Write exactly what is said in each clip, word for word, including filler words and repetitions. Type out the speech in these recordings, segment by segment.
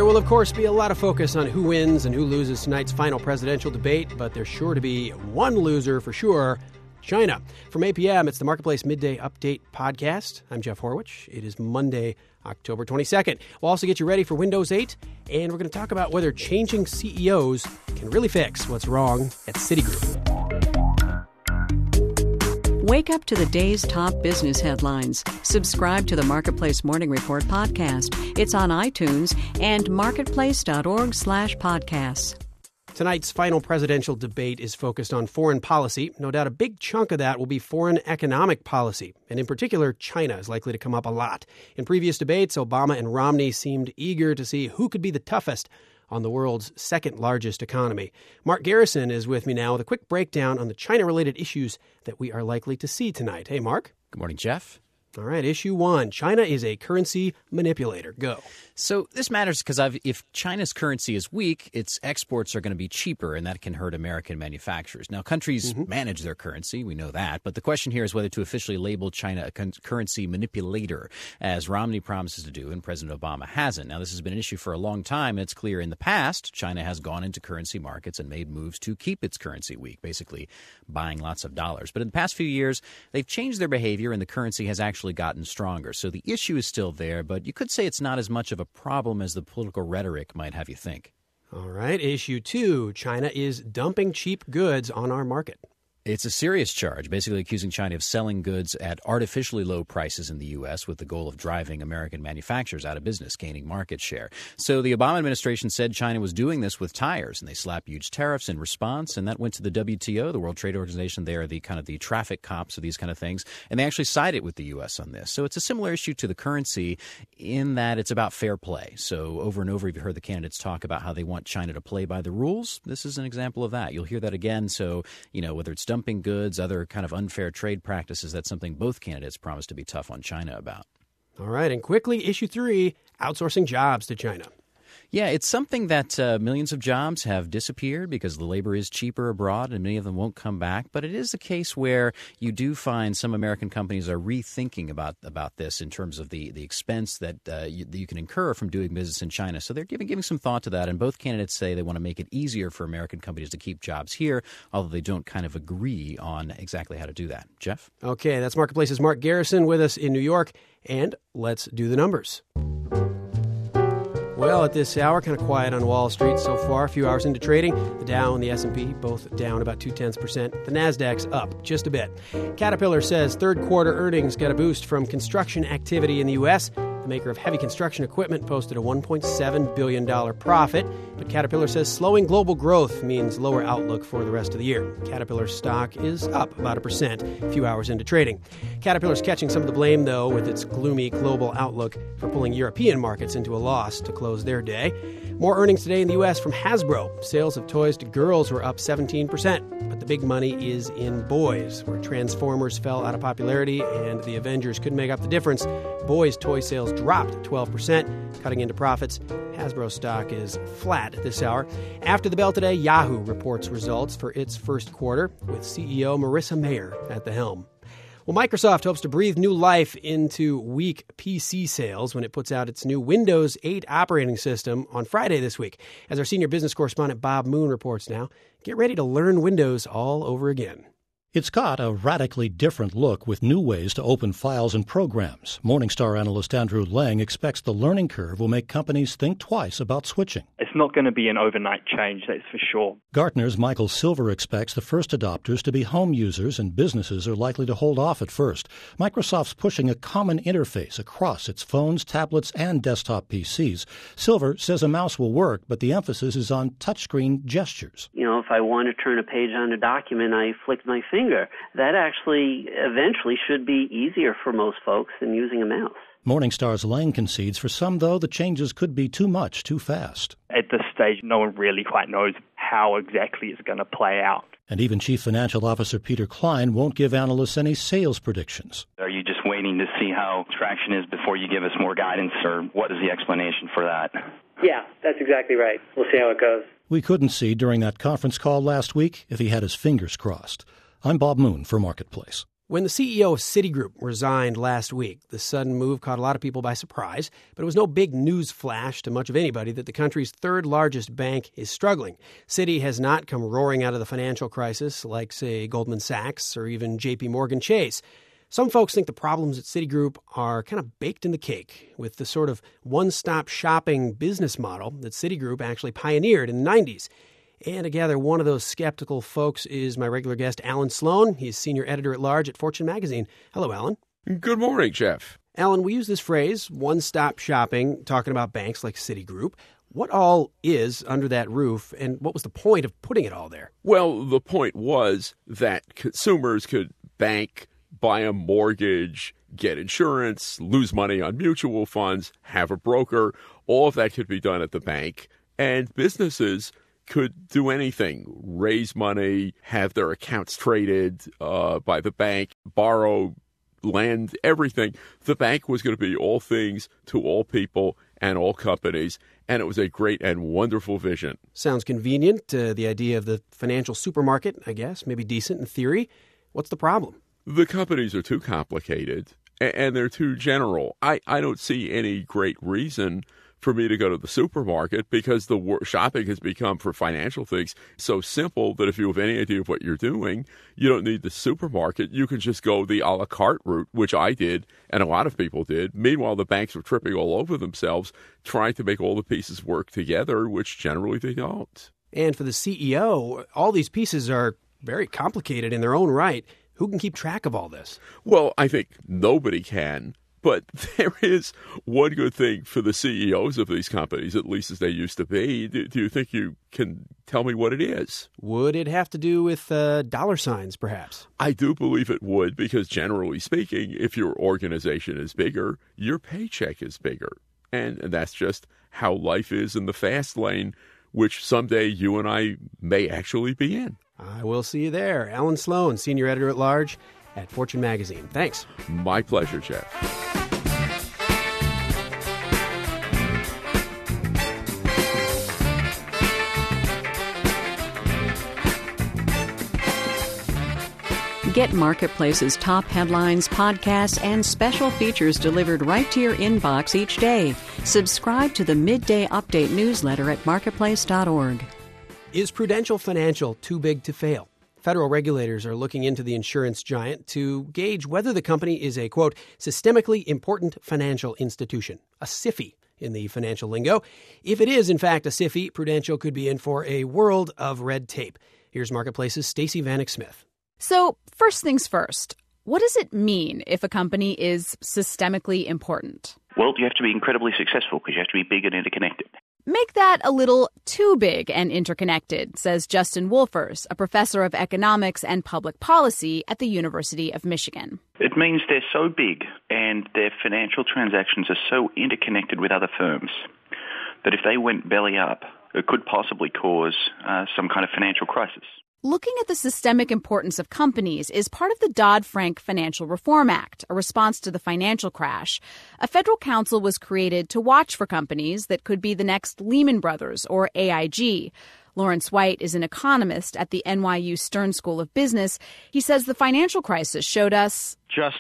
There will, of course, be a lot of focus on who wins and who loses tonight's final presidential debate, but there's sure to be one loser for sure, China. From eight p.m., it's the Marketplace Midday Update podcast. I'm Jeff Horwich. It is Monday, October twenty-second. We'll also get you ready for Windows eight, and we're going to talk about whether changing C E Os can really fix what's wrong at Citigroup. Wake up to the day's top business headlines. Subscribe to the Marketplace Morning Report podcast. It's on iTunes and marketplace.org slash podcasts. Tonight's final presidential debate is focused on foreign policy. No doubt a big chunk of that will be foreign economic policy. And in particular, China is likely to come up a lot. In previous debates, Obama and Romney seemed eager to see who could be the toughest on the world's second largest economy. Mark Garrison is with me now with a quick breakdown on the China-related issues that we are likely to see tonight. Hey, Mark. Good morning, Jeff. All right, issue one. China is a currency manipulator. Go. So this matters because if China's currency is weak, its exports are going to be cheaper, and that can hurt American manufacturers. Now, countries mm-hmm. manage their currency. We know that. But the question here is whether to officially label China a con- currency manipulator, as Romney promises to do and President Obama hasn't. Now, this has been an issue for a long time, and it's clear in the past China has gone into currency markets and made moves to keep its currency weak, basically buying lots of dollars. But in the past few years, they've changed their behavior, and the currency has actually gotten stronger. So the issue is still there, but you could say it's not as much of a problem as the political rhetoric might have you think. All right. Issue two. China is dumping cheap goods on our market. It's a serious charge, basically accusing China of selling goods at artificially low prices in the U S with the goal of driving American manufacturers out of business, gaining market share. So the Obama administration said China was doing this with tires, and they slapped huge tariffs in response, and that went to the W T O, the World Trade Organization. They are the kind of the traffic cops of these kind of things, and they actually sided with the U S on this. So it's a similar issue to the currency in that it's about fair play. So over and over, you've heard the candidates talk about how they want China to play by the rules. This is an example of that. You'll hear that again. So, you know, whether it's dumping goods, other kind of unfair trade practices, that's something both candidates promise to be tough on China about. All right. And quickly, issue three, outsourcing jobs to China. Yeah, it's something that uh, millions of jobs have disappeared because the labor is cheaper abroad and many of them won't come back. But it is a case where you do find some American companies are rethinking about about this in terms of the, the expense that, uh, you, that you can incur from doing business in China. So they're giving, giving some thought to that. And both candidates say they want to make it easier for American companies to keep jobs here, although they don't kind of agree on exactly how to do that. Jeff? Okay, that's Marketplace's Mark Garrison with us in New York. And let's do the numbers. Well, at this hour, kind of quiet on Wall Street so far. A few hours into trading, the Dow and the S and P both down about two-tenths percent. The Nasdaq's up just a bit. Caterpillar says third quarter earnings got a boost from construction activity in the U S. The maker of heavy construction equipment posted a one point seven billion dollars profit. But Caterpillar says slowing global growth means lower outlook for the rest of the year. Caterpillar stock is up about a percent a few hours into trading. Caterpillar's catching some of the blame, though, with its gloomy global outlook for pulling European markets into a loss to close their day. More earnings today in the U S from Hasbro. Sales of toys to girls were up seventeen percent. But the big money is in boys, where Transformers fell out of popularity and the Avengers couldn't make up the difference. Boys' toy sales dropped twelve percent, cutting into profits. Hasbro stock is flat this hour. After the bell today, Yahoo reports results for its first quarter, with C E O Marissa Mayer at the helm. Well, Microsoft hopes to breathe new life into weak P C sales when it puts out its new Windows eight operating system on Friday this week. As our senior business correspondent Bob Moon reports now, get ready to learn Windows all over again. It's got a radically different look with new ways to open files and programs. Morningstar analyst Andrew Lang expects the learning curve will make companies think twice about switching. It's not going to be an overnight change, that's for sure. Gartner's Michael Silver expects the first adopters to be home users, and businesses are likely to hold off at first. Microsoft's pushing a common interface across its phones, tablets, and desktop P Cs. Silver says a mouse will work, but the emphasis is on touchscreen gestures. You know, if I want to turn a page on a document, I flick my finger. That actually eventually should be easier for most folks than using a mouse. Morningstar's Lang concedes for some, though, the changes could be too much, too fast. At this stage, no one really quite knows how exactly it's going to play out. And even Chief Financial Officer Peter Klein won't give analysts any sales predictions. Are you just waiting to see how traction is before you give us more guidance, or what is the explanation for that? Yeah, that's exactly right. We'll see how it goes. We couldn't see during that conference call last week if he had his fingers crossed. I'm Bob Moon for Marketplace. When the C E O of Citigroup resigned last week, the sudden move caught a lot of people by surprise, but it was no big news flash to much of anybody that the country's third largest bank is struggling. Citi has not come roaring out of the financial crisis like, say, Goldman Sachs or even J P Morgan Chase. Some folks think the problems at Citigroup are kind of baked in the cake with the sort of one-stop shopping business model that Citigroup actually pioneered in the nineties. And I gather one of those skeptical folks is my regular guest, Alan Sloan. He's senior editor-at-large at Fortune magazine. Hello, Alan. Good morning, Jeff. Alan, we use this phrase, one-stop shopping, talking about banks like Citigroup. What all is under that roof, and what was the point of putting it all there? Well, the point was that consumers could bank, buy a mortgage, get insurance, lose money on mutual funds, have a broker. All of that could be done at the bank. And businesses could do anything, raise money, have their accounts traded uh, by the bank, borrow, lend, everything. The bank was going to be all things to all people and all companies, and it was a great and wonderful vision. Sounds convenient, uh, the idea of the financial supermarket, I guess, maybe decent in theory. What's the problem? The companies are too complicated, and they're too general. I, I don't see any great reason for me to go to the supermarket because the shopping has become for financial things so simple that if you have any idea of what you're doing, you don't need the supermarket. You can just go the a la carte route, which I did and a lot of people did. Meanwhile, the banks were tripping all over themselves trying to make all the pieces work together, which generally they don't. And for the C E O, all these pieces are very complicated in their own right. Who can keep track of all this? Well, I think nobody can. But there is one good thing for the C E Os of these companies, at least as they used to be. Do, do you think you can tell me what it is? Would it have to do with uh, dollar signs, perhaps? I do believe it would, because generally speaking, if your organization is bigger, your paycheck is bigger. And, and that's just how life is in the fast lane, which someday you and I may actually be in. I will see you there. Alan Sloan, senior editor-at-large at Fortune magazine. Thanks. My pleasure, Jeff. Get Marketplace's top headlines, podcasts, and special features delivered right to your inbox each day. Subscribe to the Midday Update newsletter at marketplace dot org. Is Prudential Financial too big to fail? Federal regulators are looking into the insurance giant to gauge whether the company is a, quote, systemically important financial institution, a SIFI in the financial lingo. If it is, in fact, a SIFI, Prudential could be in for a world of red tape. Here's Marketplace's Stacey Vanek Smith. So, first things first, what does it mean if a company is systemically important? Well, you have to be incredibly successful because you have to be big and interconnected. Make that a little too big and interconnected, says Justin Wolfers, a professor of economics and public policy at the University of Michigan. It means they're so big and their financial transactions are so interconnected with other firms that if they went belly up, it could possibly cause uh, some kind of financial crisis. Looking at the systemic importance of companies is part of the Dodd-Frank Financial Reform Act, a response to the financial crash. A federal council was created to watch for companies that could be the next Lehman Brothers or A I G. Lawrence White is an economist at the N Y U Stern School of Business. He says the financial crisis showed us just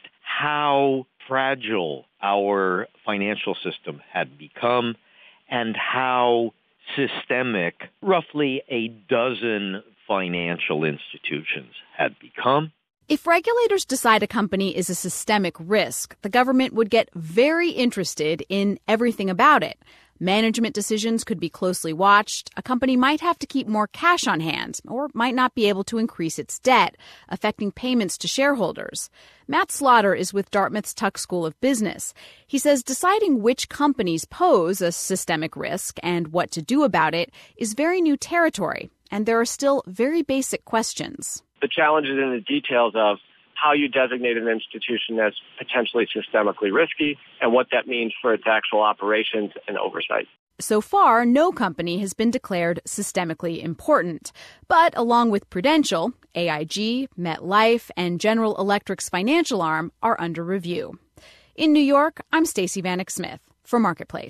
how fragile our financial system had become and how systemic roughly a dozen financial institutions had become. If regulators decide a company is a systemic risk, the government would get very interested in everything about it. Management decisions could be closely watched. A company might have to keep more cash on hand or might not be able to increase its debt, affecting payments to shareholders. Matt Slaughter is with Dartmouth's Tuck School of Business. He says deciding which companies pose a systemic risk and what to do about it is very new territory, and there are still very basic questions. The challenge is in the details of how you designate an institution as potentially systemically risky and what that means for its actual operations and oversight. So far, no company has been declared systemically important. But along with Prudential, A I G, MetLife, and General Electric's financial arm are under review. In New York, I'm Stacey Vanek Smith for Marketplace.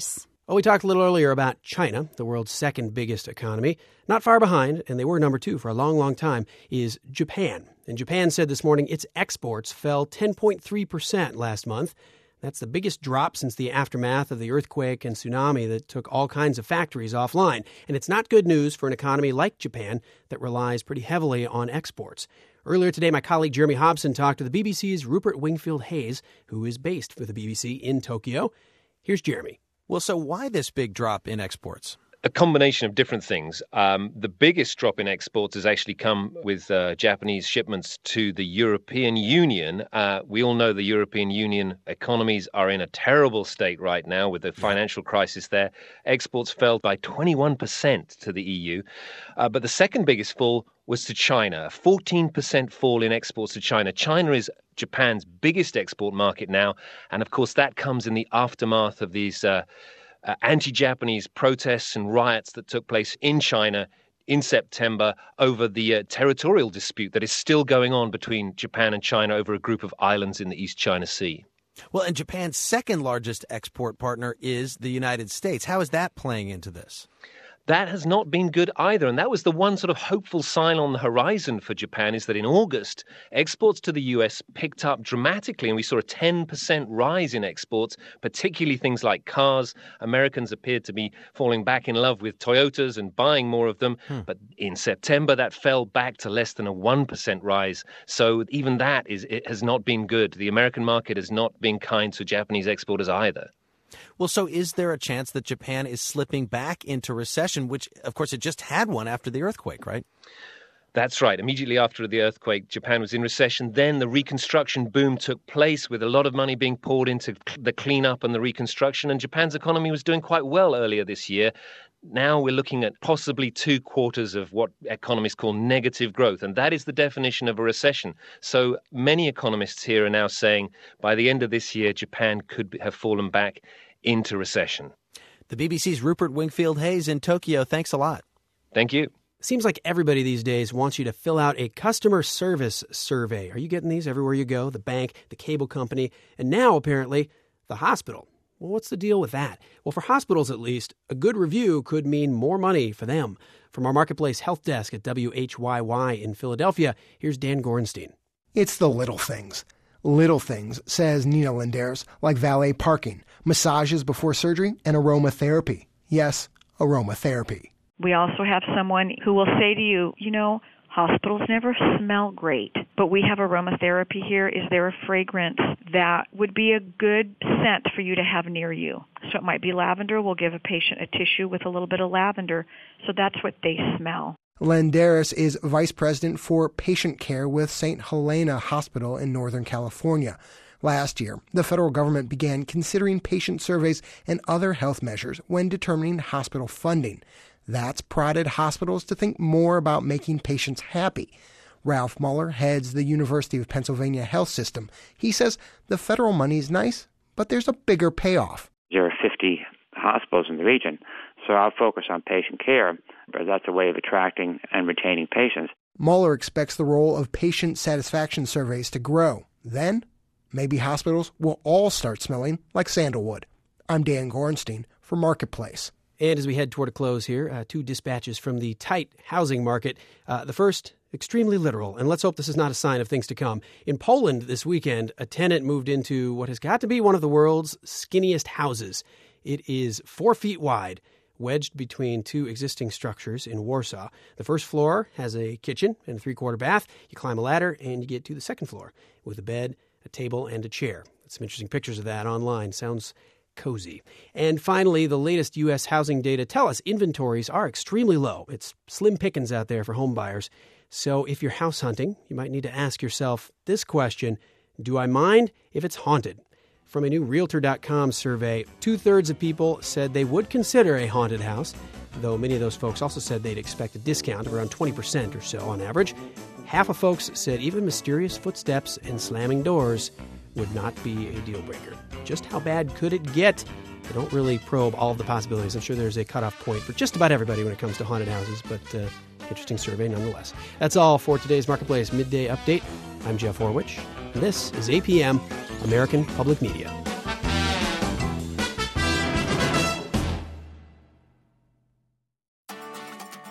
Well, we talked a little earlier about China, the world's second biggest economy. Not far behind, and they were number two for a long, long time, is Japan. And Japan said this morning its exports fell ten point three percent last month. That's the biggest drop since the aftermath of the earthquake and tsunami that took all kinds of factories offline. And it's not good news for an economy like Japan that relies pretty heavily on exports. Earlier today, my colleague Jeremy Hobson talked to the B B C's Rupert Wingfield-Hayes, who is based for the B B C in Tokyo. Here's Jeremy. Well, so why this big drop in exports? A combination of different things. Um, the biggest drop in exports has actually come with uh, Japanese shipments to the European Union. Uh, we all know the European Union economies are in a terrible state right now with the financial crisis there. Exports fell by twenty-one percent to the E U. Uh, but the second biggest fall was to China, a fourteen percent fall in exports to China. China is Japan's biggest export market now. And of course, that comes in the aftermath of these uh, Uh, anti-Japanese protests and riots that took place in China in September over the uh, territorial dispute that is still going on between Japan and China over a group of islands in the East China Sea. Well, and Japan's second largest export partner is the United States. How is that playing into this? That has not been good either. And that was the one sort of hopeful sign on the horizon for Japan, is that in August, exports to the U S picked up dramatically. And we saw a ten percent rise in exports, particularly things like cars. Americans appeared to be falling back in love with Toyotas and buying more of them. Hmm. But in September, that fell back to less than a one percent rise. So even that is it has not been good. The American market has not been kind to Japanese exporters either. Well, so is there a chance that Japan is slipping back into recession, which, of course, it just had one after the earthquake, right? That's right. Immediately after the earthquake, Japan was in recession. Then the reconstruction boom took place with a lot of money being poured into the cleanup and the reconstruction. And Japan's economy was doing quite well earlier this year. Now we're looking at possibly two quarters of what economists call negative growth. And that is the definition of a recession. So many economists here are now saying by the end of this year, Japan could have fallen back into recession. The B B C's Rupert Wingfield-Hayes in Tokyo. Thanks a lot. Thank you. Seems like everybody these days wants you to fill out a customer service survey. Are you getting these everywhere you go? The bank, the cable company, and now apparently the hospital. Well, what's the deal with that? Well, for hospitals at least, a good review could mean more money for them. From our Marketplace Health Desk at W H Y Y in Philadelphia, here's Dan Gorenstein. It's the little things. Little things, says Nina Linderes, like valet parking, massages before surgery, and aromatherapy. Yes, aromatherapy. We also have someone who will say to you, you know, hospitals never smell great, but we have aromatherapy here. Is there a fragrance that would be a good scent for you to have near you? So it might be lavender. We'll give a patient a tissue with a little bit of lavender. So that's what they smell. Linderes is vice president for patient care with Saint Helena Hospital in Northern California. Last year, the federal government began considering patient surveys and other health measures when determining hospital funding. That's prodded hospitals to think more about making patients happy. Ralph Muller heads the University of Pennsylvania Health System. He says the federal money is nice, but there's a bigger payoff. There are fifty hospitals in the region, so I'll focus on patient care, but that's a way of attracting and retaining patients. Muller expects the role of patient satisfaction surveys to grow. Then, maybe hospitals will all start smelling like sandalwood. I'm Dan Gorenstein for Marketplace. And as we head toward a close here, uh, two dispatches from the tight housing market. Uh, the first, extremely literal, and let's hope this is not a sign of things to come. In Poland this weekend, a tenant moved into what has got to be one of the world's skinniest houses. It is four feet wide, wedged between two existing structures in Warsaw. The first floor has a kitchen and a three-quarter bath. You climb a ladder and you get to the second floor with a bed, a table, and a chair. Some interesting pictures of that online. Sounds cozy. And finally, the latest U S housing data tell us inventories are extremely low. It's slim pickings out there for home buyers. So if you're house hunting, you might need to ask yourself this question: do I mind if it's haunted? From a new Realtor dot com survey, two-thirds of people said they would consider a haunted house, though many of those folks also said they'd expect a discount of around twenty percent or so on average. Half of folks said even mysterious footsteps and slamming doors would not be a deal breaker. Just how bad could it get? They don't really probe all of the possibilities. I'm sure there's a cutoff point for just about everybody when it comes to haunted houses, but uh, interesting survey nonetheless. That's all for today's Marketplace Midday Update. I'm Jeff Horwich, and this is A P M, American Public Media.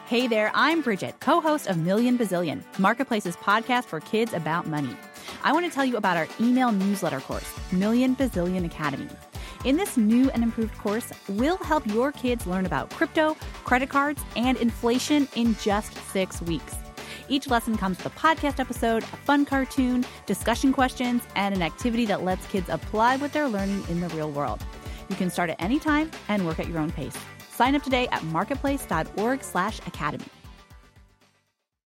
Hey there, I'm Bridget, co-host of Million Bazillion, Marketplace's podcast for kids about money. I want to tell you about our email newsletter course, Million Bazillion Academy. In this new and improved course, we'll help your kids learn about crypto, credit cards, and inflation in just six weeks. Each lesson comes with a podcast episode, a fun cartoon, discussion questions, and an activity that lets kids apply what they're learning in the real world. You can start at any time and work at your own pace. Sign up today at marketplace.org slash academy.